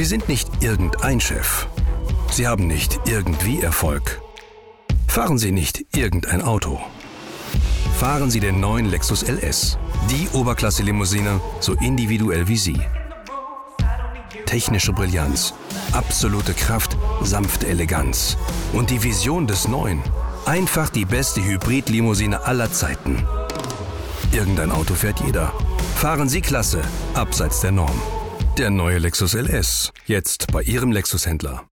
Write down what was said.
Sie sind nicht irgendein Chef. Sie haben nicht irgendwie Erfolg. Fahren Sie nicht irgendein Auto. Fahren Sie den neuen Lexus LS. Die Oberklasse-Limousine, so individuell wie Sie. Technische Brillanz, absolute Kraft, sanfte Eleganz. Und die Vision des Neuen. Einfach die beste Hybrid-Limousine aller Zeiten. Irgendein Auto fährt jeder. Fahren Sie klasse, abseits der Norm. Der neue Lexus LS, jetzt bei Ihrem Lexus-Händler.